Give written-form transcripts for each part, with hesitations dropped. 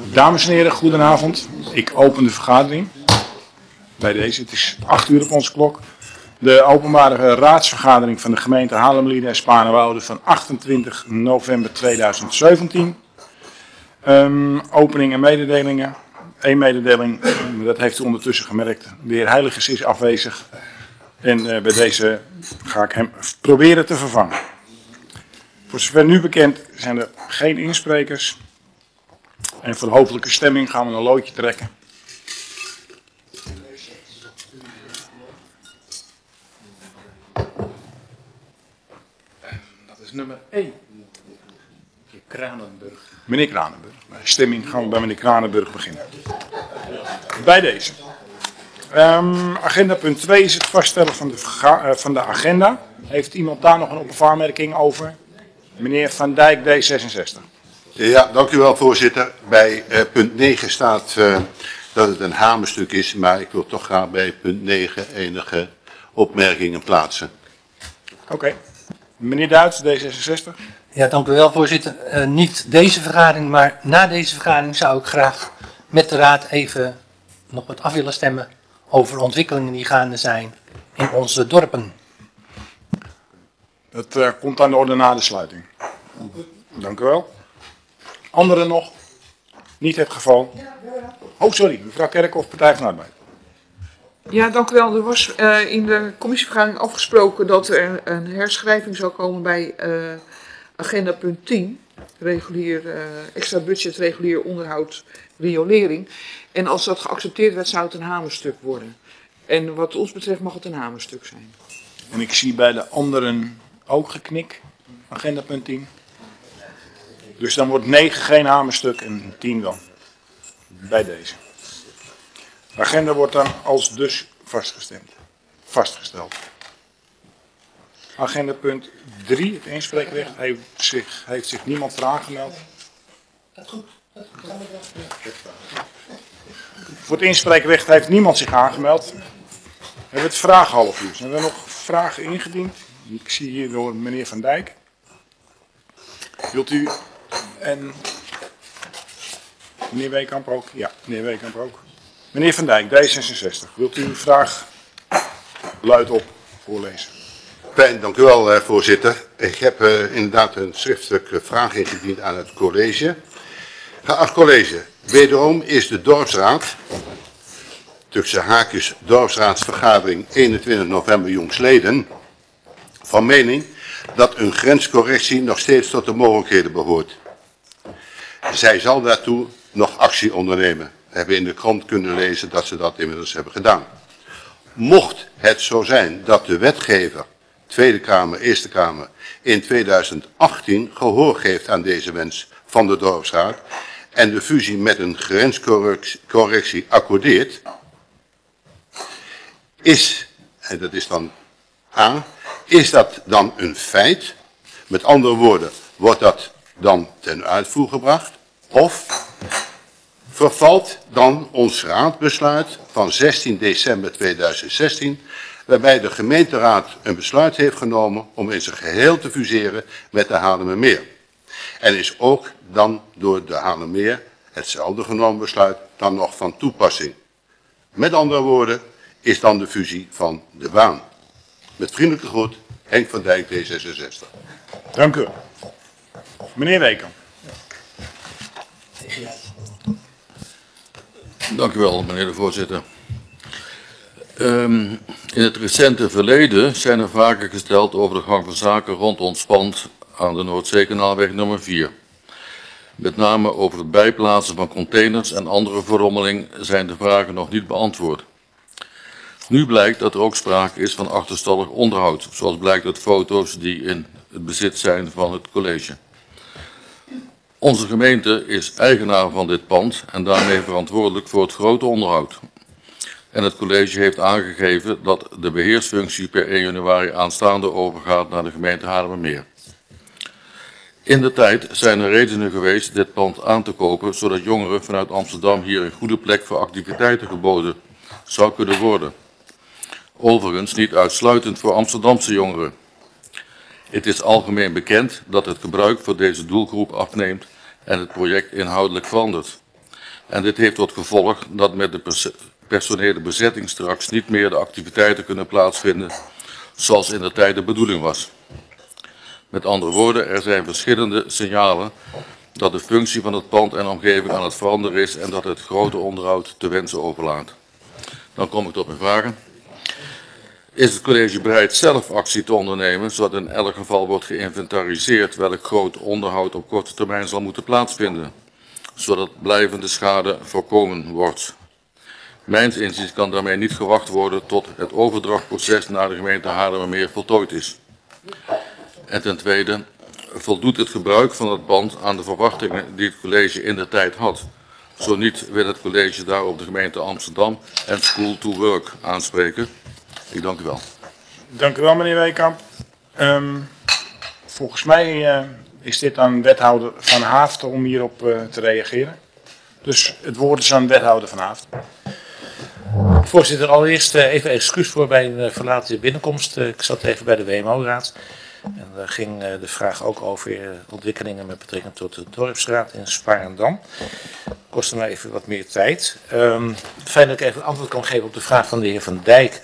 Dames en heren, goedenavond. Ik open de vergadering. Bij deze, het is 8 uur op onze klok. De openbare raadsvergadering van de gemeente Haarlemmerlieden en Spaarnwoude van 28 november 2017. Opening en mededelingen. Eén mededeling, dat heeft u ondertussen gemerkt. De heer Heiligers is afwezig. En bij deze ga ik hem proberen te vervangen. Voor zover nu bekend zijn er geen insprekers. En voor de hoofdelijke stemming gaan we een loodje trekken. Dat is nummer 1. Kranenburg. Meneer Kranenburg. Bij de stemming gaan we bij meneer Kranenburg beginnen. Bij deze. Agenda punt 2 is het vaststellen van de agenda. Heeft iemand daar nog een op-of-aanmerking over? Meneer Van Dijk, D66. Ja, dank u wel, voorzitter. Bij punt 9 staat dat het een hamerstuk is, maar ik wil toch graag bij punt 9 enige opmerkingen plaatsen. Oké. Meneer Duits, D66. Ja, dank u wel, voorzitter. Niet deze vergadering, maar na deze vergadering zou ik graag met de raad even nog wat af willen stemmen over ontwikkelingen die gaande zijn in onze dorpen. Dat komt aan de orde na de sluiting. Dank u wel. Anderen nog? Niet het geval. Oh, sorry. Mevrouw Kerkhoff, Partij van de Arbeid. Ja, dank u wel. Er was in de commissievergadering afgesproken dat er een herschrijving zou komen bij agenda punt 10. Extra budget, regulier onderhoud, riolering. En als dat geaccepteerd werd, zou het een hamerstuk worden. En wat ons betreft mag het een hamerstuk zijn. En ik zie bij de anderen ook geknik. Agenda punt 10. Dus dan wordt 9 geen hamerstuk en 10 dan. Bij deze. De agenda wordt dan als dus vastgesteld. Agenda punt 3, het inspreekrecht. Heeft zich niemand voor aangemeld? Voor het inspreekrecht heeft niemand zich aangemeld. We hebben het vragenhalfuur. Zijn er nog vragen ingediend? Ik zie hier door meneer Van Dijk. Wilt u en meneer Weekamp ook? Ja, meneer Weekamp ook. Meneer Van Dijk, D66. Wilt u uw vraag luidop voorlezen? Fijn, dank u wel, voorzitter. Ik heb inderdaad een schriftelijke vraag ingediend aan het college. Geacht college, wederom is de dorpsraad, tussen haakjes dorpsraadsvergadering 21 november jongstleden, van mening dat een grenscorrectie nog steeds tot de mogelijkheden behoort. Zij zal daartoe nog actie ondernemen. We hebben in de krant kunnen lezen dat ze dat inmiddels hebben gedaan. Mocht het zo zijn dat de wetgever, Tweede Kamer, Eerste Kamer, in 2018 gehoor geeft aan deze wens van de dorpsraad en de fusie met een grenscorrectie accordeert, en dat is dan A, is dat dan een feit? Met andere woorden, wordt dat dan ten uitvoer gebracht? Of vervalt dan ons raadbesluit van 16 december 2016, waarbij de gemeenteraad een besluit heeft genomen om in zijn geheel te fuseren met de Haarlemmermeer? En is ook dan door de Haarlemmermeer hetzelfde genomen besluit dan nog van toepassing? Met andere woorden, is dan de fusie van de baan? Met vriendelijke groet, Henk van Dijk, D66. Dank u wel. Meneer Weekamp. Dank u wel, meneer de voorzitter. In het recente verleden zijn er vragen gesteld over de gang van zaken rond ons pand aan de Noordzeekanaalweg nummer 4. Met name over het bijplaatsen van containers en andere verrommeling zijn de vragen nog niet beantwoord. Nu blijkt dat er ook sprake is van achterstallig onderhoud, zoals blijkt uit foto's die in het bezit zijn van het college. Onze gemeente is eigenaar van dit pand en daarmee verantwoordelijk voor het grote onderhoud. En het college heeft aangegeven dat de beheersfunctie per 1 januari aanstaande overgaat naar de gemeente Haarlemmermeer. In de tijd zijn er redenen geweest dit pand aan te kopen, zodat jongeren vanuit Amsterdam hier een goede plek voor activiteiten geboden zou kunnen worden. Overigens niet uitsluitend voor Amsterdamse jongeren. Het is algemeen bekend dat het gebruik voor deze doelgroep afneemt en het project inhoudelijk verandert. En dit heeft tot gevolg dat met de personele bezetting straks niet meer de activiteiten kunnen plaatsvinden zoals in de tijd de bedoeling was. Met andere woorden, er zijn verschillende signalen dat de functie van het pand en omgeving aan het veranderen is en dat het grote onderhoud te wensen overlaat. Dan kom ik tot mijn vragen. Is het college bereid zelf actie te ondernemen, zodat in elk geval wordt geïnventariseerd welk groot onderhoud op korte termijn zal moeten plaatsvinden, zodat blijvende schade voorkomen wordt? Mijns inziens kan daarmee niet gewacht worden tot het overdrachtproces naar de gemeente Haarlemmermeer voltooid is. En ten tweede, voldoet het gebruik van het pand aan de verwachtingen die het college in de tijd had? Zo niet wil het college daarop de gemeente Amsterdam en School to Work aanspreken. Ik dank u wel. Dank u wel, meneer Weekamp. Volgens mij is dit aan wethouder Van Haaften om hierop te reageren. Dus het woord is aan wethouder Van Haaften. Voorzitter, allereerst even excuus voor bij een verlaten binnenkomst. Ik zat even bij de WMO-raad. En daar ging de vraag ook over ontwikkelingen met betrekking tot de dorpsraad in Sparendam. Kostte mij even wat meer tijd. Fijn dat ik even antwoord kan geven op de vraag van de heer Van Dijk.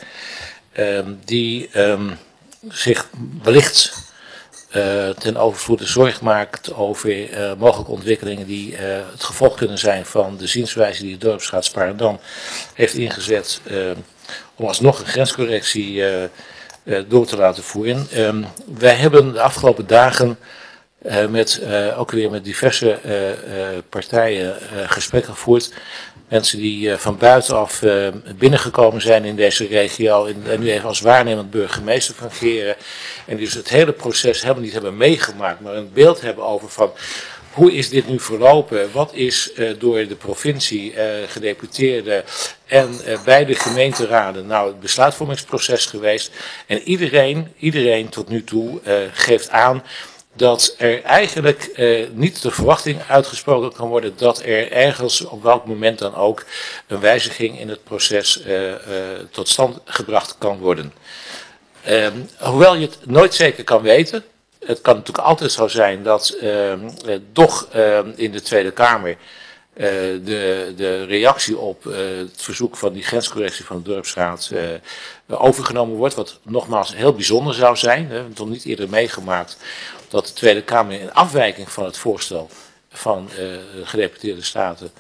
Die zich wellicht ten overvloede zorg maakt over mogelijke ontwikkelingen die het gevolg kunnen zijn van de zienswijze die de dorpsraad Sparendam heeft ingezet om alsnog een grenscorrectie door te laten voeren. Wij hebben de afgelopen dagen ook weer met diverse partijen gesprekken gevoerd. Mensen die van buitenaf binnengekomen zijn in deze regio en nu even als waarnemend burgemeester fungeren. En dus het hele proces helemaal niet hebben meegemaakt, maar een beeld hebben over van hoe is dit nu verlopen? Wat is door de provincie, gedeputeerden en beide gemeenteraden nou het besluitvormingsproces geweest? En iedereen tot nu toe geeft aan dat er eigenlijk niet de verwachting uitgesproken kan worden dat er ergens op welk moment dan ook een wijziging in het proces tot stand gebracht kan worden. Hoewel je het nooit zeker kan weten, het kan natuurlijk altijd zo zijn dat toch in de Tweede Kamer de reactie op het verzoek van die grenscorrectie van de dorpsraad overgenomen wordt. Wat nogmaals heel bijzonder zou zijn. We hebben het nog niet eerder meegemaakt dat de Tweede Kamer in afwijking van het voorstel van de gedeputeerde staten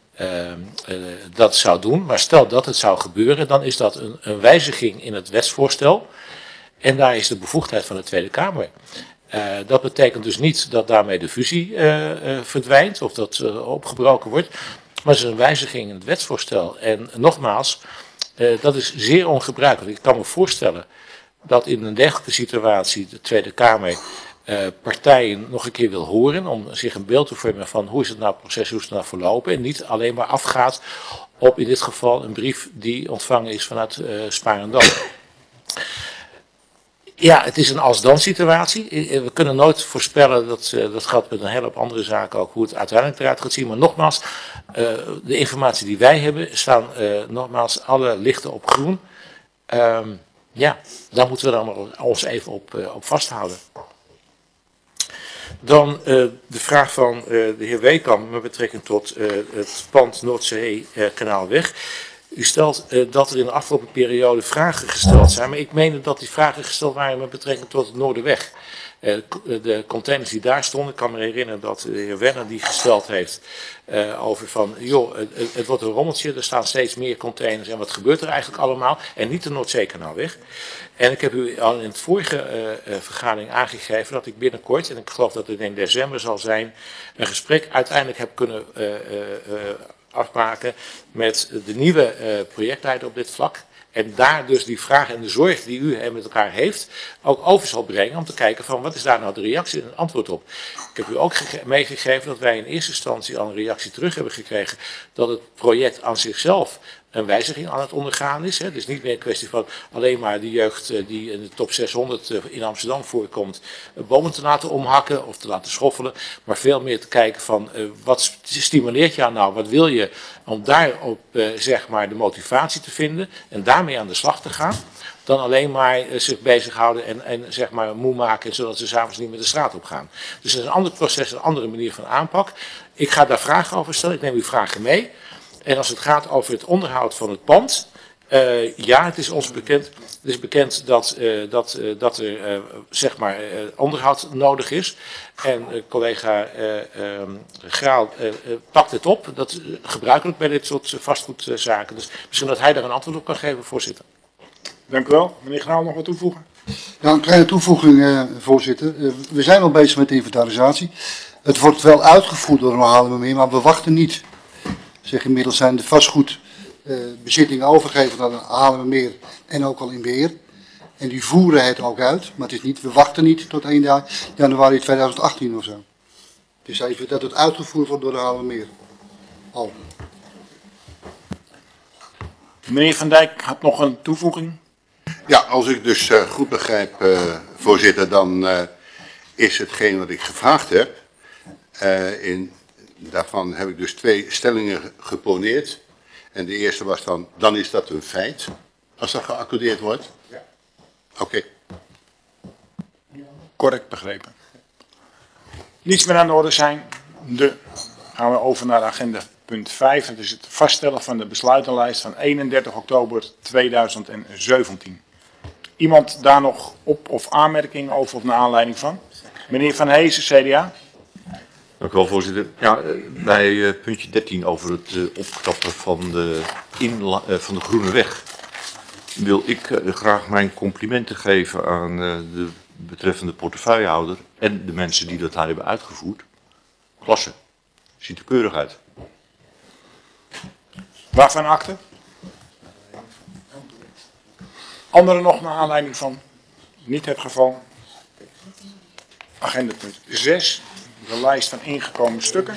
dat zou doen. Maar stel dat het zou gebeuren, dan is dat een wijziging in het wetsvoorstel. En daar is de bevoegdheid van de Tweede Kamer. Dat betekent dus niet dat daarmee de fusie verdwijnt of dat opgebroken wordt. Maar het is een wijziging in het wetsvoorstel. En nogmaals, dat is zeer ongebruikelijk. Ik kan me voorstellen dat in een dergelijke situatie de Tweede Kamer partijen nog een keer wil horen. Om zich een beeld te vormen van hoe is het nou proces, hoe is het nou verlopen. En niet alleen maar afgaat op in dit geval een brief die ontvangen is vanuit Sparendam. Ja, het is een als-dan situatie. We kunnen nooit voorspellen, dat geldt met een hele hoop andere zaken ook, hoe het uiteindelijk eruit gaat zien. Maar nogmaals, de informatie die wij hebben, staan nogmaals alle lichten op groen. Ja, daar moeten we dan ons even op vasthouden. Dan de vraag van de heer Weekamp met betrekking tot het pand Noordzee-Kanaalweg. U stelt dat er in de afgelopen periode vragen gesteld zijn, maar ik meen dat die vragen gesteld waren met betrekking tot het Noorderweg. De containers die daar stonden, ik kan me herinneren dat de heer Werner die gesteld heeft over van, joh, het wordt een rommeltje, er staan steeds meer containers en wat gebeurt er eigenlijk allemaal? En niet de Noordzeekanaalweg. En ik heb u al in het vorige vergadering aangegeven dat ik binnenkort, en ik geloof dat het in december zal zijn, een gesprek uiteindelijk heb kunnen afmaken met de nieuwe projectleider op dit vlak. En daar dus die vraag en de zorg die u met elkaar heeft, ook over zal brengen om te kijken van wat is daar nou de reactie en het antwoord op. Ik heb u ook meegegeven dat wij in eerste instantie al een reactie terug hebben gekregen dat het project aan zichzelf een wijziging aan het ondergaan is. Hè. Het is niet meer een kwestie van alleen maar de jeugd die in de top 600 in Amsterdam voorkomt, bomen te laten omhakken of te laten schoffelen. Maar veel meer te kijken van wat stimuleert jou nou, wat wil je, om daarop zeg maar de motivatie te vinden en daarmee aan de slag te gaan. Dan alleen maar zich bezighouden en zeg maar moe maken, zodat ze 's avonds niet meer de straat op gaan. Dus het is een ander proces, een andere manier van aanpak. Ik ga daar vragen over stellen, ik neem uw vragen mee. En als het gaat over het onderhoud van het pand, ja, het is ons bekend, dat er zeg maar onderhoud nodig is. En collega Graal pakt het op, dat is gebruikelijk bij dit soort vastgoedzaken. Dus misschien dat hij daar een antwoord op kan geven, voorzitter. Dank u wel. Meneer Graal, nog wat toevoegen? Ja, een kleine toevoeging, voorzitter. We zijn al bezig met de inventarisatie. Het wordt wel uitgevoerd door een Haarlemmermeer, maar we wachten niet. Zeg, inmiddels zijn de vastgoedbezittingen overgegeven aan de Haarlemmermeer en ook al in beheer. En die voeren het ook uit, maar het is niet, we wachten niet tot 1 januari 2018 of zo. Het is even dat het uitgevoerd wordt door de Haarlemmermeer. Al. Meneer Van Dijk had nog een toevoeging. Ja, als ik dus goed begrijp, voorzitter, dan is hetgeen wat ik gevraagd heb. Daarvan heb ik dus 2 stellingen geponeerd. En de eerste was dan is dat een feit, als dat geaccordeerd wordt. Ja. Oké. Correct begrepen. Niets meer aan de orde zijn. Gaan we over naar agenda punt 5. Dat is het vaststellen van de besluitenlijst van 31 oktober 2017. Iemand daar nog op of aanmerking over of naar aanleiding van? Meneer Van Heesen, CDA. Dank u wel, voorzitter. Ja, bij puntje 13 over het opknappen van de Groene Weg wil ik graag mijn complimenten geven aan de betreffende portefeuillehouder en de mensen die dat hebben uitgevoerd. Klasse. Ziet er keurig uit. Waarvan akte? Anderen nog naar aanleiding van? Niet het geval. Agenda punt 6. De lijst van ingekomen stukken.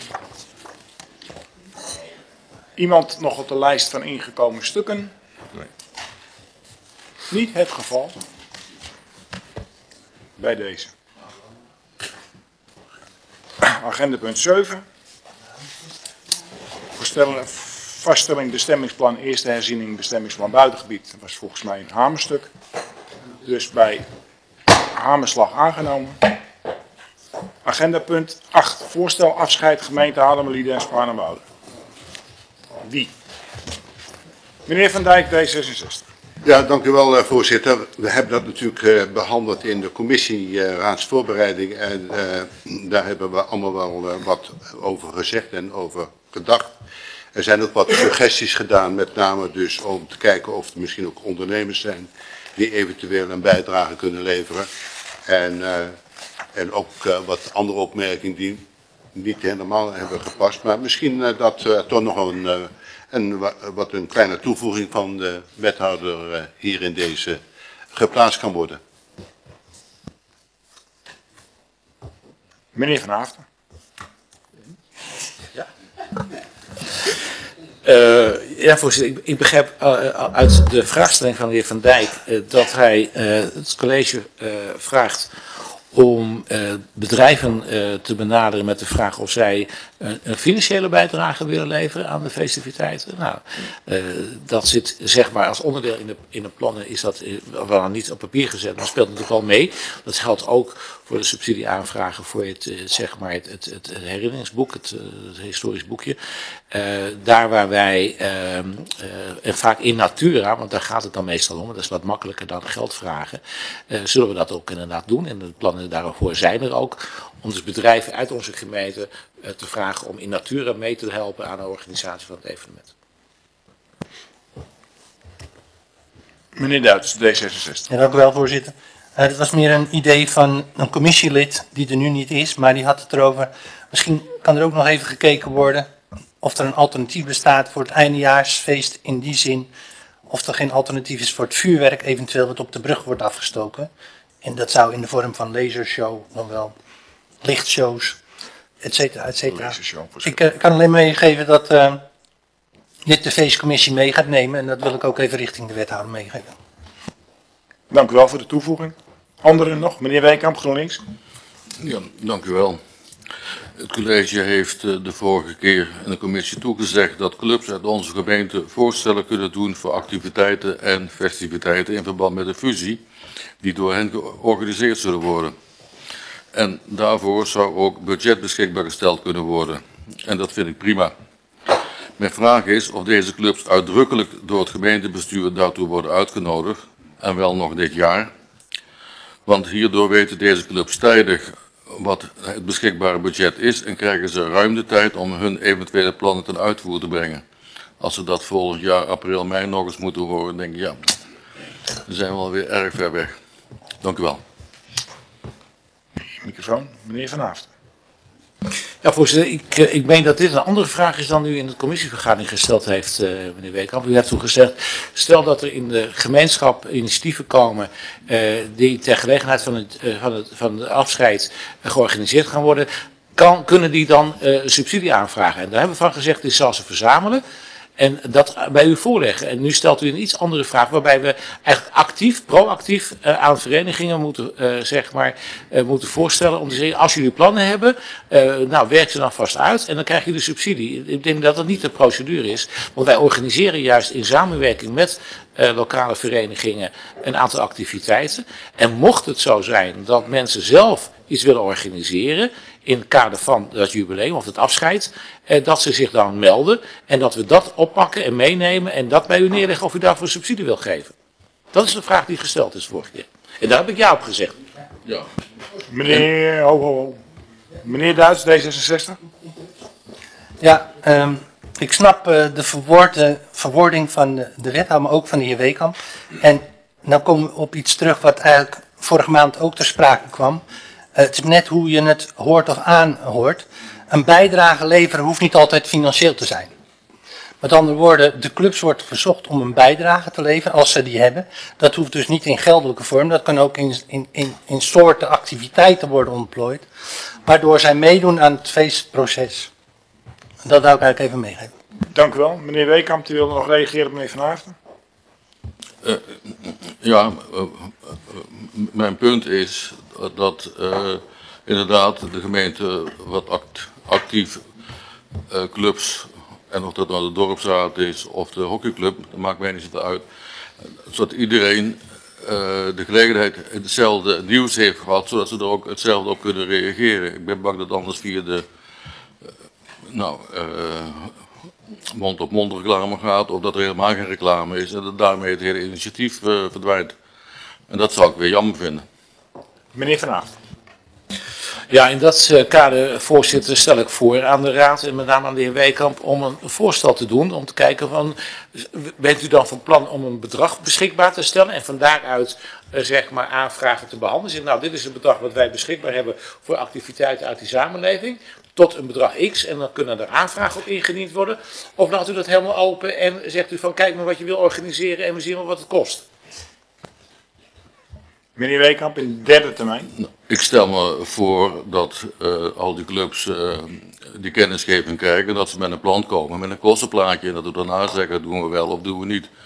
Iemand nog op de lijst van ingekomen stukken? Nee. Niet het geval. Bij deze. Agenda punt 7. Vaststelling bestemmingsplan, eerste herziening bestemmingsplan buitengebied. Dat was volgens mij een hamerstuk. Dus bij hamerslag aangenomen. Agenda punt 8. Voorstel afscheid gemeente Haarlemmerlieden en Spaarnwoude. Wie? Meneer Van Dijk, D66. Ja, dank u wel, voorzitter. We hebben dat natuurlijk behandeld in de commissie raadsvoorbereiding. En daar hebben we allemaal wel wat over gezegd en over gedacht. Er zijn ook wat suggesties gedaan, met name dus om te kijken of er misschien ook ondernemers zijn die eventueel een bijdrage kunnen leveren. En ook wat andere opmerkingen die niet helemaal hebben gepast. Maar misschien dat toch nog een kleine toevoeging van de wethouder hier in deze geplaatst kan worden. Meneer Van Haften. Ja, voorzitter. Ik begrijp uit de vraagstelling van de heer Van Dijk dat hij het college vraagt om bedrijven te benaderen met de vraag of zij een financiële bijdrage willen leveren aan de festiviteiten. Nou, dat zit zeg maar als onderdeel in de plannen, is dat wel niet op papier gezet, maar speelt natuurlijk wel mee. Dat geldt ook voor de subsidieaanvragen voor het herinneringsboek, het historisch boekje. Daar waar wij, en vaak in natura, want daar gaat het dan meestal om, dat is wat makkelijker dan geld vragen, zullen we dat ook inderdaad doen. En de plannen daarvoor zijn er ook, om dus bedrijven uit onze gemeente te vragen om in natura mee te helpen aan de organisatie van het evenement. Meneer Duits, D66. Ja, dank u wel, voorzitter. Het was meer een idee van een commissielid die er nu niet is, maar die had het erover. Misschien kan er ook nog even gekeken worden of er een alternatief bestaat voor het eindejaarsfeest in die zin. Of er geen alternatief is voor het vuurwerk, eventueel wat op de brug wordt afgestoken. En dat zou in de vorm van lasershow, dan wel lichtshows, et cetera, et cetera. Ik kan alleen meegeven dat dit de feestcommissie mee gaat nemen. En dat wil ik ook even richting de wethouder meegeven. Dank u wel voor de toevoeging. Anderen nog? Meneer Wijkamp, GroenLinks. Ja, dank u wel. Het college heeft de vorige keer in de commissie toegezegd dat clubs uit onze gemeente voorstellen kunnen doen voor activiteiten en festiviteiten in verband met de fusie die door hen georganiseerd zullen worden. En daarvoor zou ook budget beschikbaar gesteld kunnen worden. En dat vind ik prima. Mijn vraag is of deze clubs uitdrukkelijk door het gemeentebestuur daartoe worden uitgenodigd, en wel nog dit jaar. Want hierdoor weten deze clubs tijdig wat het beschikbare budget is en krijgen ze ruim de tijd om hun eventuele plannen ten uitvoer te brengen. Als ze dat volgend jaar april, mei nog eens moeten horen, denk ik ja, dan zijn we alweer erg ver weg. Dank u wel. Microfoon, meneer Van Haften. Ja, voorzitter, ik meen dat dit een andere vraag is dan u in de commissievergadering gesteld heeft, meneer Weekamp. U heeft toen gezegd, stel dat er in de gemeenschap initiatieven komen die ter gelegenheid van het afscheid georganiseerd gaan worden, kunnen die dan subsidie aanvragen? En daar hebben we van gezegd, dit zal ze verzamelen en dat bij u voorleggen. En nu stelt u een iets andere vraag, waarbij we eigenlijk proactief aan verenigingen moeten, moeten voorstellen om te zeggen, als jullie plannen hebben, nou werk ze dan vast uit en dan krijg je de subsidie. Ik denk dat dat niet de procedure is, want wij organiseren juist in samenwerking met lokale verenigingen een aantal activiteiten. En mocht het zo zijn dat mensen zelf iets willen organiseren in het kader van dat jubileum of het afscheid, dat ze zich dan melden en dat we dat oppakken en meenemen en dat bij u neerleggen of u daarvoor subsidie wil geven. Dat is de vraag die gesteld is vorige keer. En daar heb ik ja op gezegd. Ja. Meneer Duits, D66. Ja, ik snap de verwoording van de wethouder, maar ook van de heer Weekamp. En dan komen we op iets terug wat eigenlijk vorige maand ook ter sprake kwam. Het is net hoe je het hoort of aanhoort. Een bijdrage leveren hoeft niet altijd financieel te zijn. Met andere woorden, de clubs wordt verzocht om een bijdrage te leveren als ze die hebben. Dat hoeft dus niet in geldelijke vorm, dat kan ook in soorten activiteiten worden ontplooid. Waardoor zij meedoen aan het feestproces. Dat wou ik eigenlijk even meegeven. Dank u wel. Meneer Weekamp, u wilde nog reageren op meneer Van Haften? Mijn punt is dat inderdaad de gemeente wat actief clubs, en of dat nou de dorpsraad is of de hockeyclub, dat maakt mij niet zoveel uit, zodat iedereen de gelegenheid hetzelfde nieuws heeft gehad, zodat ze er ook hetzelfde op kunnen reageren. Ik ben bang dat anders via de mond-op-mond reclame gaat, of dat er helemaal geen reclame is en dat daarmee het hele initiatief verdwijnt. En dat zou ik weer jammer vinden. Meneer Van Haften. Ja, in dat kader, voorzitter, stel ik voor aan de raad en met name aan de heer Weekamp om een voorstel te doen. Om te kijken van, bent u dan van plan om een bedrag beschikbaar te stellen en van daaruit aanvragen te behandelen. Zeg, nou, dit is het bedrag wat wij beschikbaar hebben voor activiteiten uit die samenleving. Tot een bedrag X en dan kunnen er aanvragen op ingediend worden. Of laat u dat helemaal open en zegt u van, kijk maar wat je wil organiseren en we zien wel wat het kost. Meneer Weekamp, in derde termijn. Ik stel me voor dat al die clubs die kennisgeving krijgen, dat ze met een plan komen, met een kostenplaatje en dat we daarna zeggen, doen we wel of doen we niet.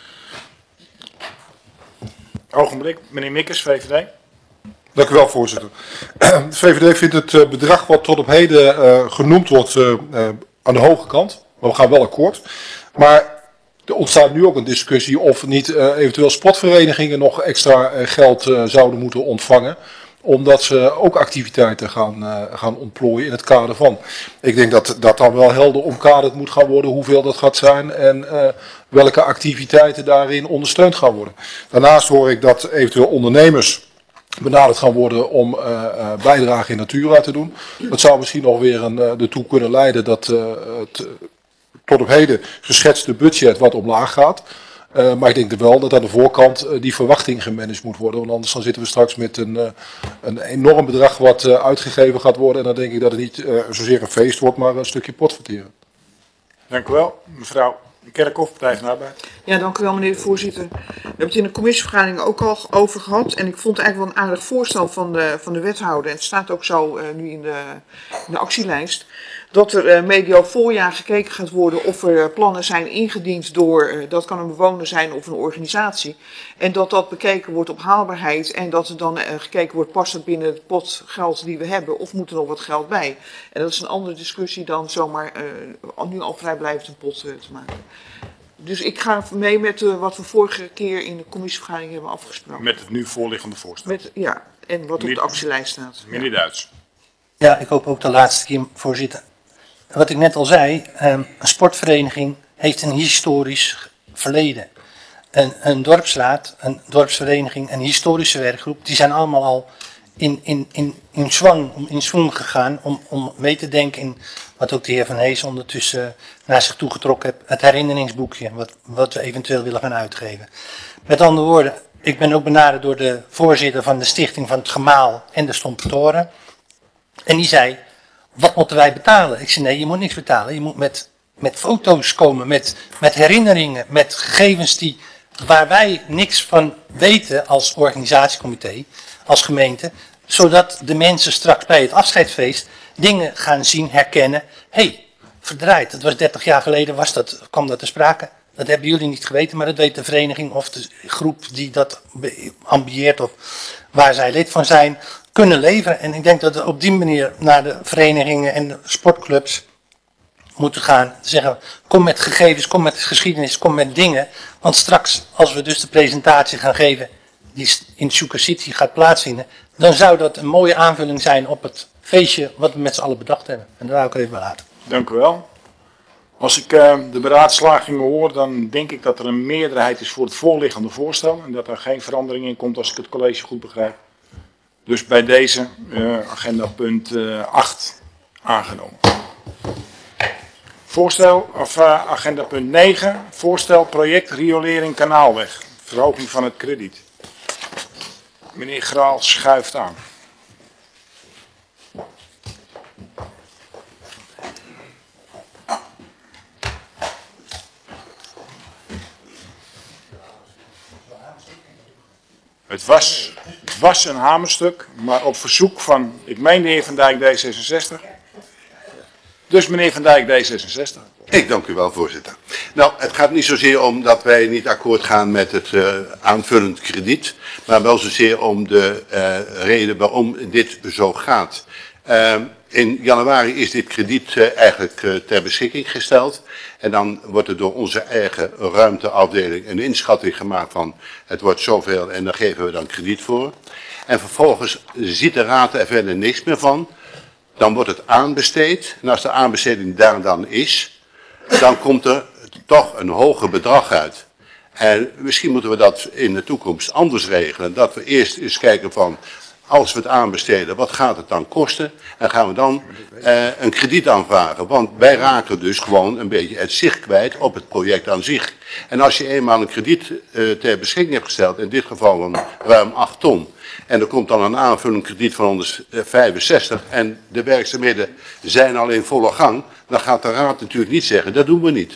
Ogenblik, meneer Mikkers, VVD. Dank u wel, voorzitter. De VVD vindt het bedrag wat tot op heden genoemd wordt aan de hoge kant, maar we gaan wel akkoord. Maar er ontstaat nu ook een discussie of niet eventueel sportverenigingen nog extra geld zouden moeten ontvangen. Omdat ze ook activiteiten gaan ontplooien in het kader van. Ik denk dat dan wel helder omkaderd moet gaan worden hoeveel dat gaat zijn en welke activiteiten daarin ondersteund gaan worden. Daarnaast hoor ik dat eventueel ondernemers benaderd gaan worden om bijdrage in natura te doen. Dat zou misschien nog weer ertoe kunnen leiden dat het tot op heden geschetste budget wat omlaag gaat. Maar ik denk wel dat aan de voorkant die verwachting gemanaged moet worden. Want anders dan zitten we straks met een enorm bedrag wat uitgegeven gaat worden. En dan denk ik dat het niet zozeer een feest wordt, maar een stukje potverteren. Dank u wel. Mevrouw Kerkhoff, Partij van de Arbeid. Ja, dank u wel, meneer de voorzitter. We hebben het in de commissievergadering ook al over gehad. En ik vond het eigenlijk wel een aardig voorstel van de wethouder. En het staat ook zo nu in de actielijst. dat er medio voorjaar gekeken gaat worden of er plannen zijn ingediend door, dat kan een bewoner zijn of een organisatie. En dat dat bekeken wordt op haalbaarheid en dat er dan gekeken wordt, past het binnen het pot geld die we hebben of moet er nog wat geld bij. En dat is een andere discussie dan zomaar nu al vrijblijvend een pot te maken. Dus ik ga mee met wat we vorige keer in de commissievergadering hebben afgesproken. Met het nu voorliggende voorstel. Ja, en wat op de actielijst staat. Meneer Duits. Ja, ik hoop ook de laatste keer, voorzitter. Wat ik net al zei, een sportvereniging heeft een historisch verleden. Een dorpsraad, een dorpsvereniging, een historische werkgroep, die zijn allemaal al in zwang gegaan om mee te denken in wat ook de heer Van Hees ondertussen naar zich toe getrokken heeft, het herinneringsboekje, wat we eventueel willen gaan uitgeven. Met andere woorden, ik ben ook benaderd door de voorzitter van de stichting van het Gemaal en de Stompertoren. En die zei, wat moeten wij betalen? Ik zei, nee, je moet niks betalen. Je moet met foto's komen, met herinneringen, met gegevens waar wij niks van weten als organisatiecomité, als gemeente, zodat de mensen straks bij het afscheidsfeest dingen gaan zien, herkennen. Hé, verdraaid, dat was 30 jaar geleden, kwam dat ter sprake. Dat hebben jullie niet geweten, maar dat weet de vereniging of de groep die dat ambieert of waar zij lid van zijn, kunnen leveren. En ik denk dat we op die manier naar de verenigingen en de sportclubs moeten gaan. Zeggen, kom met gegevens, kom met geschiedenis, kom met dingen. Want straks, als we dus de presentatie gaan geven die in Sugar City gaat plaatsvinden, dan zou dat een mooie aanvulling zijn op het feestje wat we met z'n allen bedacht hebben. En daar wou ik er even bij laten. Dank u wel. Als ik de beraadslagingen hoor, dan denk ik dat er een meerderheid is voor het voorliggende voorstel. En dat er geen verandering in komt als ik het college goed begrijp. Dus bij deze agenda punt 8 aangenomen. Voorstel, of agenda punt 9, voorstel project riolering Kanaalweg. Verhoging van het krediet. Meneer Graal schuift aan. Het was een hamerstuk, maar op verzoek van, ik meen de heer Van Dijk D66. Dus meneer Van Dijk D66. Ik dank u wel, voorzitter. Nou, het gaat niet zozeer om dat wij niet akkoord gaan met het aanvullend krediet, maar wel zozeer om de reden waarom dit zo gaat. In januari is dit krediet eigenlijk ter beschikking gesteld. En dan wordt er door onze eigen ruimteafdeling een inschatting gemaakt van het wordt zoveel en daar geven we dan krediet voor. En vervolgens ziet de raad er verder niks meer van. Dan wordt het aanbesteed. En als de aanbesteding daar dan is, dan komt er toch een hoger bedrag uit. En misschien moeten we dat in de toekomst anders regelen. Dat we eerst eens kijken van, als we het aanbesteden, wat gaat het dan kosten? En gaan we dan een krediet aanvragen. Want wij raken dus gewoon een beetje het zicht kwijt op het project aan zich. En als je eenmaal een krediet ter beschikking hebt gesteld, in dit geval van ruim 8 ton. En er komt dan een aanvullend krediet van 165 en de werkzaamheden zijn al in volle gang. Dan gaat de raad natuurlijk niet zeggen, dat doen we niet.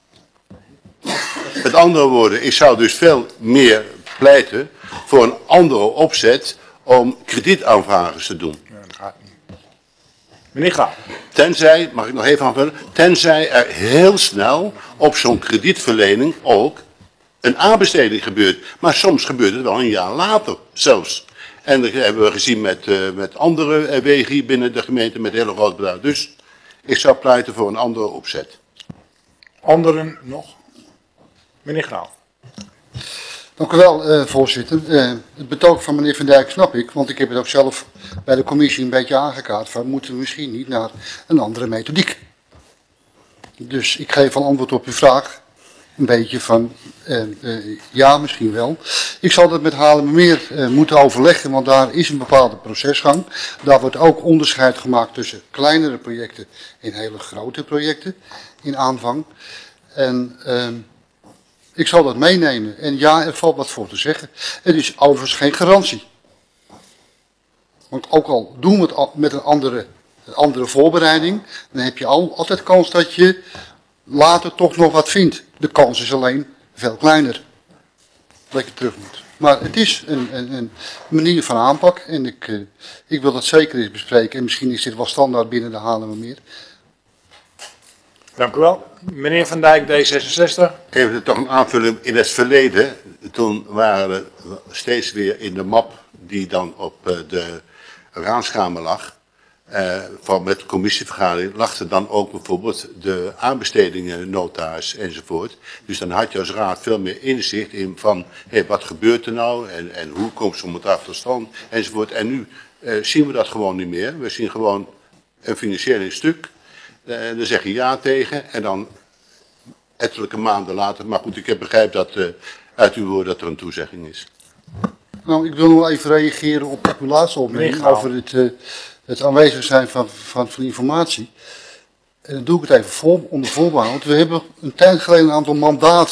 Met andere woorden, ik zou dus veel meer pleiten voor een andere opzet om kredietaanvragers te doen. Ja, dat gaat niet. Meneer Gaal. Tenzij, mag ik nog even aanvullen, tenzij er heel snel op zo'n kredietverlening ook een aanbesteding gebeurt. Maar soms gebeurt het wel een jaar later zelfs. En dat hebben we gezien met andere wegen hier binnen de gemeente met hele grote bedragen. Dus ik zou pleiten voor een andere opzet. Anderen nog? Meneer Graal. Dank u wel, voorzitter. Het betoog van meneer Van Dijk snap ik, want ik heb het ook zelf bij de commissie een beetje aangekaart van moeten we misschien niet naar een andere methodiek. Dus ik geef al antwoord op uw vraag. Een beetje van ja, misschien wel. Ik zal dat met Haarlemmermeer moeten overleggen, want daar is een bepaalde procesgang. Daar wordt ook onderscheid gemaakt tussen kleinere projecten en hele grote projecten in aanvang. En ik zal dat meenemen. En ja, er valt wat voor te zeggen. Het is overigens geen garantie. Want ook al doen we het met een andere voorbereiding, dan heb je altijd kans dat je later toch nog wat vindt. De kans is alleen veel kleiner dat je terug moet. Maar het is een manier van aanpak en ik wil dat zeker eens bespreken. En misschien is dit wel standaard binnen de Haarlemmermeer. Dank u wel. Meneer Van Dijk, D66. Even toch een aanvulling. In het verleden, toen waren er steeds weer in de map die dan op de raadskamer lag, met de commissievergadering, lag er dan ook bijvoorbeeld de aanbestedingen, nota's enzovoort. Dus dan had je als raad veel meer inzicht in van, wat gebeurt er nou en hoe komt ze om het achterstand enzovoort. En nu zien we dat gewoon niet meer. We zien gewoon een financieel stuk. Daar zeg je ja tegen en dan ettelijke maanden later. Maar goed, ik heb begrepen dat uit uw woord dat er een toezegging is. Nou, ik wil nog even reageren op uw laatste opmerking over het aanwezig zijn van informatie. En dan doe ik het even onder voorbehoud. We hebben een tijd geleden een aantal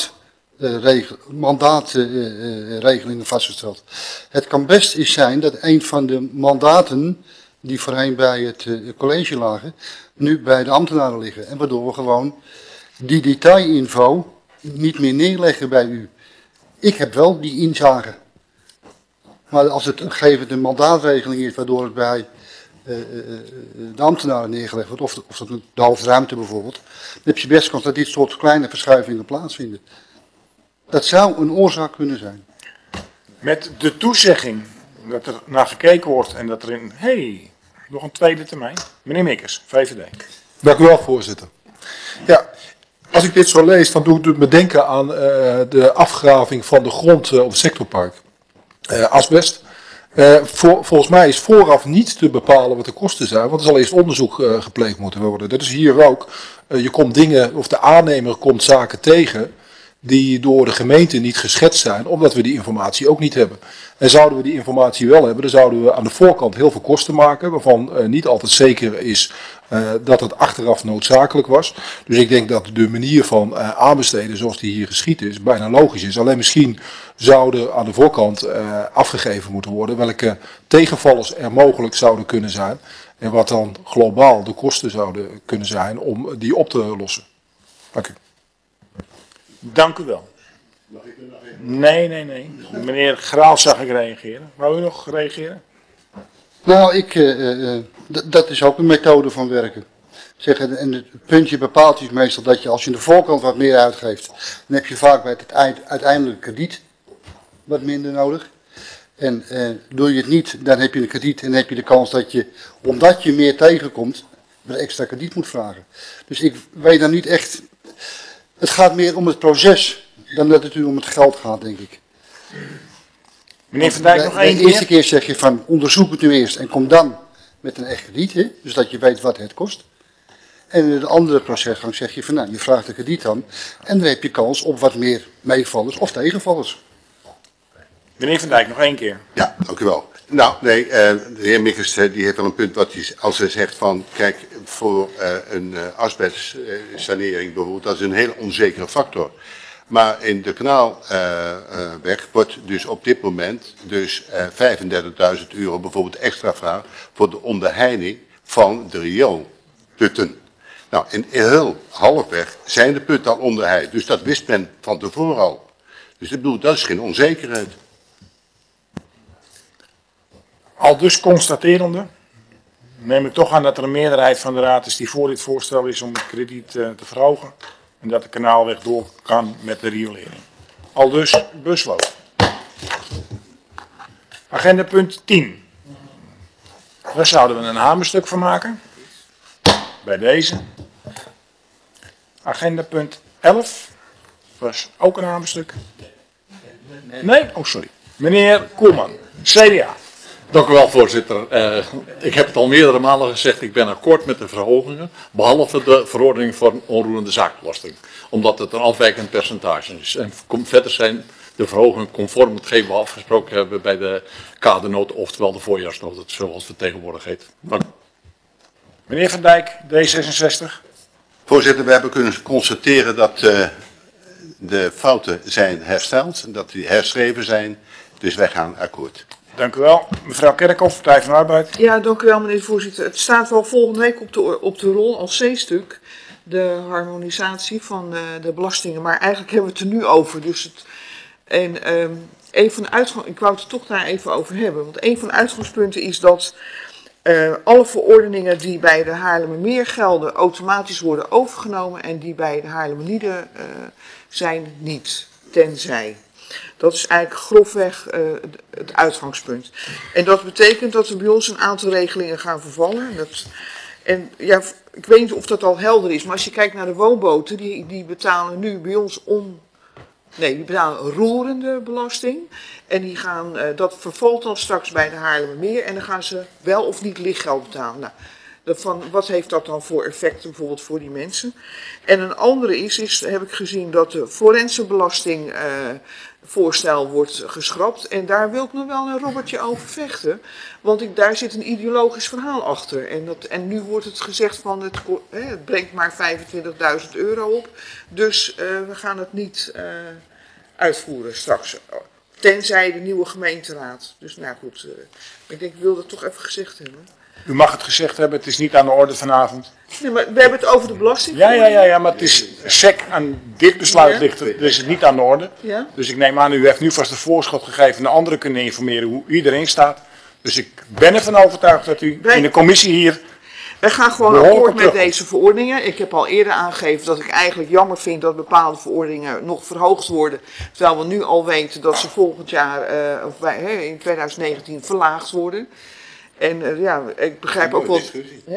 mandaatregelingen vastgesteld. Het kan best eens zijn dat een van de mandaten die voorheen bij het college lagen, nu bij de ambtenaren liggen. En waardoor we gewoon die detailinfo niet meer neerleggen bij u. Ik heb wel die inzage. Maar als het een gegeven een mandaatregeling is waardoor het bij de ambtenaren neergelegd wordt, of dat de hoofdruimte bijvoorbeeld, dan heb je best kans dat dit soort kleine verschuivingen plaatsvinden. Dat zou een oorzaak kunnen zijn. Met de toezegging dat er naar gekeken wordt en dat er nog een tweede termijn. Meneer Mikkers, VVD. Dank u wel, voorzitter. Ja, als ik dit zo lees, dan doet het me denken aan de afgraving van de grond op het sectorpark. Asbest. Volgens mij is vooraf niet te bepalen wat de kosten zijn, want er zal eerst onderzoek gepleegd moeten worden. Dat is hier ook. Je komt dingen, of de aannemer komt zaken tegen die door de gemeente niet geschetst zijn, omdat we die informatie ook niet hebben. En zouden we die informatie wel hebben, dan zouden we aan de voorkant heel veel kosten maken, waarvan niet altijd zeker is dat het achteraf noodzakelijk was. Dus ik denk dat de manier van aanbesteden zoals die hier geschied is, bijna logisch is. Alleen misschien zouden aan de voorkant afgegeven moeten worden welke tegenvallers er mogelijk zouden kunnen zijn. En wat dan globaal de kosten zouden kunnen zijn om die op te lossen. Dank u. Dank u wel. Nee. Meneer Graal zag ik reageren. Wou u nog reageren? Nou, dat is ook een methode van werken. En het puntje bepaalt is meestal dat je als je aan de voorkant wat meer uitgeeft, dan heb je vaak bij het uiteindelijke krediet wat minder nodig. En doe je het niet, dan heb je een krediet en dan heb je de kans dat je, omdat je meer tegenkomt, weer extra krediet moet vragen. Dus ik weet dan niet echt, het gaat meer om het proces dan dat het u om het geld gaat, denk ik. Meneer Van Dijk, nog één keer. De eerste keer zeg je van onderzoek het nu eerst en kom dan met een echt krediet, hè? Dus dat je weet wat het kost. En in de andere procesgang zeg je van nou, je vraagt de krediet aan en dan heb je kans op wat meer meevallers of tegenvallers. Meneer Van Dijk, nog één keer. Ja, dank u wel. Nou, nee, de heer Mikkers die heeft wel een punt wat hij, als hij zegt van, kijk, voor een asbestsanering bijvoorbeeld, dat is een heel onzekere factor. Maar in de kanaalweg wordt dus op dit moment dus €35.000 bijvoorbeeld extra vraag voor de onderheining van de rioolputten. Nou, in heel halfweg zijn de putten al onderheid, dus dat wist men van tevoren al. Dus ik bedoel, dat is geen onzekerheid. Al dus constaterende, neem ik toch aan dat er een meerderheid van de raad is die voor dit voorstel is om het krediet te verhogen. En dat de kanaalweg door kan met de riolering. Al dus besloten. Agenda punt 10. Daar zouden we een hamerstuk van maken. Bij deze. Agenda punt 11. Was ook een hamerstuk. Nee? Oh, sorry. Meneer Koelman, CDA. Dank u wel, voorzitter. Ik heb het al meerdere malen gezegd, ik ben akkoord met de verhogingen, behalve de verordening voor onroerende zaakbelasting. Omdat het een afwijkend percentage is. En verder zijn de verhogingen conform hetgeen we afgesproken hebben bij de kadernota, oftewel de voorjaarsnota, zoals het tegenwoordig heet. Dank u. Meneer Van Dijk, D66. Voorzitter, we hebben kunnen constateren dat de fouten zijn hersteld, dat die herschreven zijn, dus wij gaan akkoord. Dank u wel. Mevrouw Kerkhoff, Partij van de Arbeid. Ja, dank u wel, meneer de voorzitter. Het staat wel volgende week op de rol als C-stuk, de harmonisatie van de belastingen. Maar eigenlijk hebben we het er nu over. Dus een van de ik wou het er toch daar even over hebben. Want een van de uitgangspunten is dat Alle verordeningen die bij de Haarlemmermeer gelden automatisch worden overgenomen en die bij de Haarlemmerlieden zijn niet, tenzij. Dat is eigenlijk grofweg het uitgangspunt. En dat betekent dat er bij ons een aantal regelingen gaan vervallen. En ja, ik weet niet of dat al helder is, maar als je kijkt naar de woonboten, die betalen nu bij ons die betalen roerende belasting. En dat vervalt dan straks bij de Haarlemmermeer en dan gaan ze wel of niet lichtgeld betalen. Nou, wat heeft dat dan voor effecten bijvoorbeeld voor die mensen? En een andere heb ik gezien dat de forensenbelasting voorstel wordt geschrapt. En daar wil ik nog wel een robbertje over vechten. Want daar zit een ideologisch verhaal achter. En nu wordt het gezegd van het brengt maar €25.000 op. Dus we gaan het niet uitvoeren straks. Tenzij de nieuwe gemeenteraad. Dus nou goed, ik denk ik wil dat toch even gezegd hebben. U mag het gezegd hebben, het is niet aan de orde vanavond. Nee, maar we hebben het over de belasting. Ja, maar het is sec aan dit besluit ligt het, dus het niet aan de orde. Ja. Dus ik neem aan, u heeft nu vast de voorschot gegeven en de anderen kunnen informeren hoe iedereen staat. Dus ik ben ervan overtuigd dat u in de commissie hier... Wij gaan gewoon akkoord met deze verordeningen. Ik heb al eerder aangegeven dat ik eigenlijk jammer vind dat bepaalde verordeningen nog verhoogd worden. Terwijl we nu al weten dat ze volgend jaar, in 2019, verlaagd worden. En ik begrijp ook wel...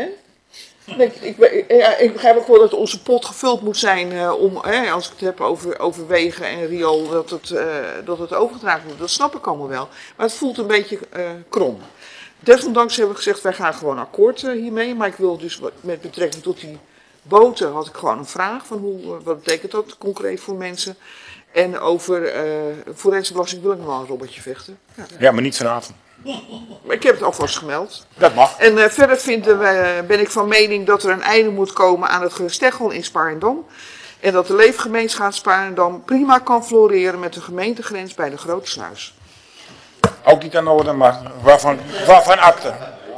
Ik begrijp ook wel dat onze pot gevuld moet zijn als ik het heb over wegen en riool, dat het overgedragen wordt. Dat snap ik allemaal wel. Maar het voelt een beetje krom. Desondanks hebben we gezegd, wij gaan gewoon akkoord hiermee. Maar ik wil dus met betrekking tot die boten had ik gewoon een vraag van wat betekent dat concreet voor mensen. En over forensenbelasting wil ik nog wel een robbertje vechten. Ja, maar niet vanavond. Maar ik heb het alvast gemeld. Dat mag. En verder ben ik van mening dat er een einde moet komen aan het gesteggel in Spaarndam. En dat de leefgemeenschap Spaarndam prima kan floreren met de gemeentegrens bij de Grote Sluis. Ook niet aan de orde, maar waarvan akte?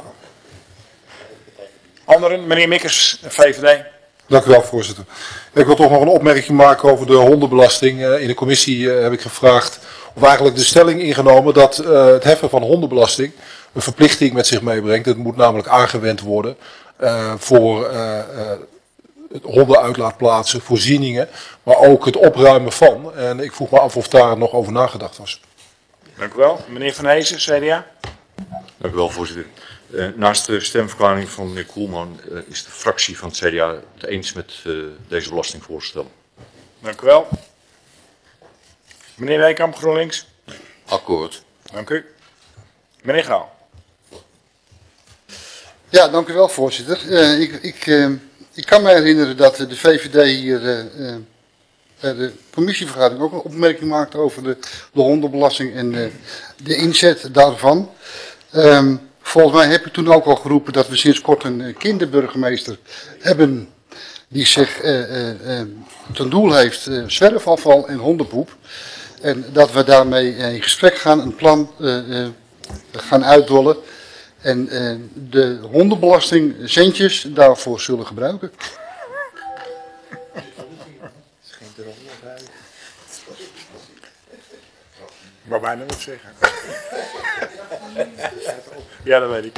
Anderen, meneer Mikkers, VVD. Dank u wel, voorzitter. Ik wil toch nog een opmerking maken over de hondenbelasting. In de commissie heb ik gevraagd, of eigenlijk de stelling ingenomen, dat het heffen van hondenbelasting een verplichting met zich meebrengt. Het moet namelijk aangewend worden voor hondenuitlaatplaatsen, voorzieningen, maar ook het opruimen van. En ik vroeg me af of daar nog over nagedacht was. Dank u wel. Meneer Van Heesen, CDA. Dank u wel, voorzitter. Naast de stemverklaring van meneer Koelman is de fractie van het CDA het eens met deze belastingvoorstel. Dank u wel. Meneer Weekamp, GroenLinks. Akkoord. Dank u. Meneer Gaal. Ja, dank u wel, voorzitter. Ik kan me herinneren dat de VVD hier bij de commissievergadering ook een opmerking maakte over de hondenbelasting en de inzet daarvan. Volgens mij heb ik toen ook al geroepen dat we sinds kort een kinderburgemeester hebben die zich ten doel heeft zwerfafval en hondenpoep. En dat we daarmee in gesprek gaan, een plan gaan uitrollen en de hondenbelasting centjes daarvoor zullen gebruiken. Ik wou bijna wat zeggen. Ja, dat weet ik.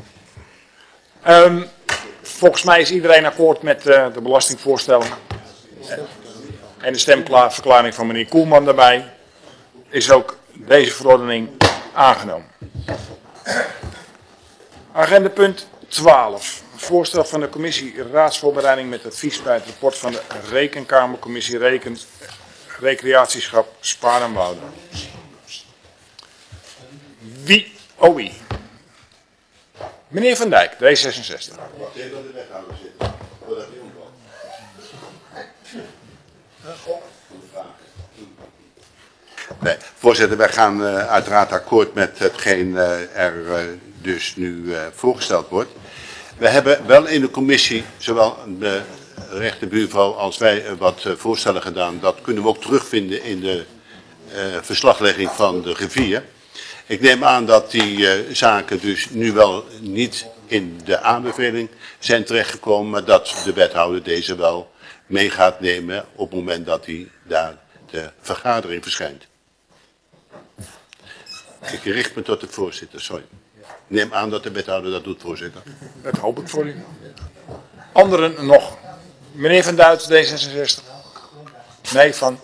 Volgens mij is iedereen akkoord met de belastingvoorstellen. En de stemverklaring van meneer Koelman daarbij. Is ook deze verordening aangenomen. Agenda punt 12. Voorstel van de commissie raadsvoorbereiding met advies bij het rapport van de Rekenkamercommissie Recreatieschap Spaarnwoude. Wie? Meneer Van Dijk, D66. Nee, voorzitter, wij gaan uiteraard akkoord met hetgeen er dus nu voorgesteld wordt. We hebben wel in de commissie, zowel de rechterbuurvrouw als wij, wat voorstellen gedaan. Dat kunnen we ook terugvinden in de verslaglegging van de griffier. Ik neem aan dat die zaken dus nu wel niet in de aanbeveling zijn terechtgekomen, maar dat de wethouder deze wel mee gaat nemen op het moment dat hij daar de vergadering verschijnt. Ik richt me tot de voorzitter, sorry. Neem aan dat de wethouder dat doet, voorzitter. Dat hoop ik voor u. Anderen nog? Meneer Van Duits, D66. Nee, van...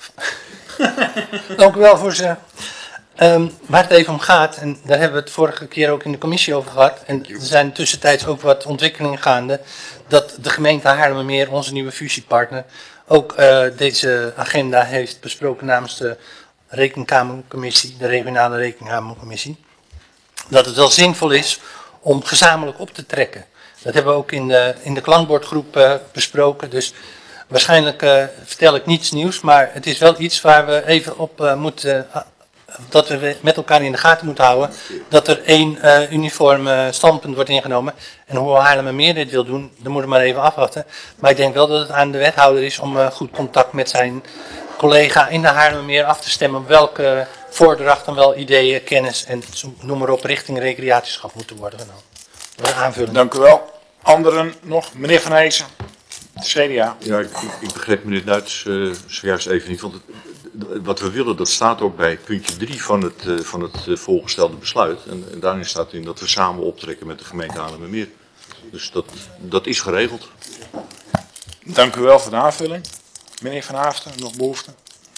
Dank u wel, voorzitter. Waar het even om gaat, en daar hebben we het vorige keer ook in de commissie over gehad, en er zijn tussentijds ook wat ontwikkelingen gaande, dat de gemeente Haarlemmermeer, onze nieuwe fusiepartner, ook deze agenda heeft besproken namens de Rekenkamercommissie, de regionale Rekenkamercommissie, dat het wel zinvol is om gezamenlijk op te trekken. Dat hebben we ook in de klankbordgroep besproken, dus waarschijnlijk vertel ik niets nieuws, maar het is wel iets waar we even op moeten, dat we met elkaar in de gaten moeten houden, dat er één uniform standpunt wordt ingenomen. En hoe Haarlemmermeer dit wil doen, dan moeten we maar even afwachten. Maar ik denk wel dat het aan de wethouder is om goed contact met zijn collega in de Haarlemmermeer af te stemmen op welke voordrachten wel ideeën, kennis en noem maar op richting recreatieschap moeten worden genomen. Dat is een aanvulling. Dank u wel. Anderen nog? Meneer Van Heesen, CDA. Ja, ik begreep meneer Duits zojuist even niet. Want wat we willen, dat staat ook bij puntje 3 van het voorgestelde besluit. En daarin staat in dat we samen optrekken met de gemeente Haarlemmermeer. Dus dat is geregeld. Dank u wel voor de aanvulling. Meneer Van Haften, nog behoefte?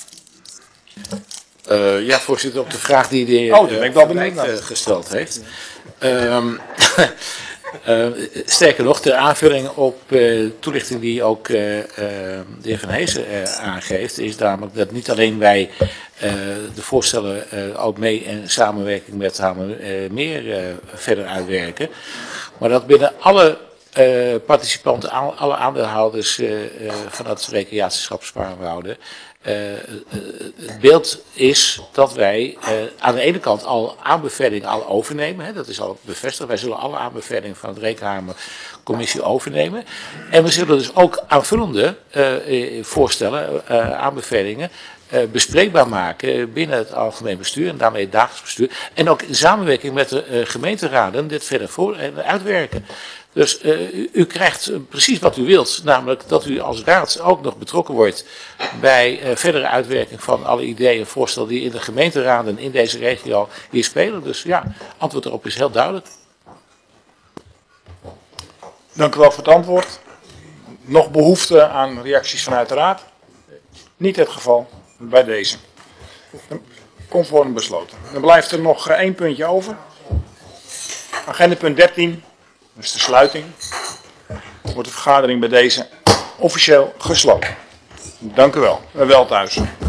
Ja, voorzitter, op de vraag die de heer daar ben ik wel benieuwd naar. gesteld heeft. Sterker nog, de aanvulling op toelichting die ook de heer Van Heesen aangeeft, is namelijk dat niet alleen wij de voorstellen ook mee in samenwerking met Haarlemmermeer verder uitwerken, maar dat binnen alle participanten, alle aandeelhouders van het recreatieschap Spaarnwoude, het beeld is dat wij aan de ene kant al aanbevelingen al overnemen. Hè, dat is al bevestigd. Wij zullen alle aanbevelingen van het Rekenkamercommissie overnemen. En we zullen dus ook aanvullende voorstellen, aanbevelingen, bespreekbaar maken binnen het algemeen bestuur en daarmee het dagelijks bestuur. En ook in samenwerking met de gemeenteraden dit verder voor en uitwerken. Dus u krijgt precies wat u wilt, namelijk dat u als raad ook nog betrokken wordt bij verdere uitwerking van alle ideeën en voorstellen die in de gemeenteraden in deze regio hier spelen. Dus ja, antwoord erop is heel duidelijk. Dank u wel voor het antwoord. Nog behoefte aan reacties vanuit de raad? Niet het geval bij deze. Conform besloten. Dan blijft er nog één puntje over. Agenda punt 13. Dat is de sluiting. Wordt de vergadering bij deze officieel gesloten. Dank u wel. Wel thuis.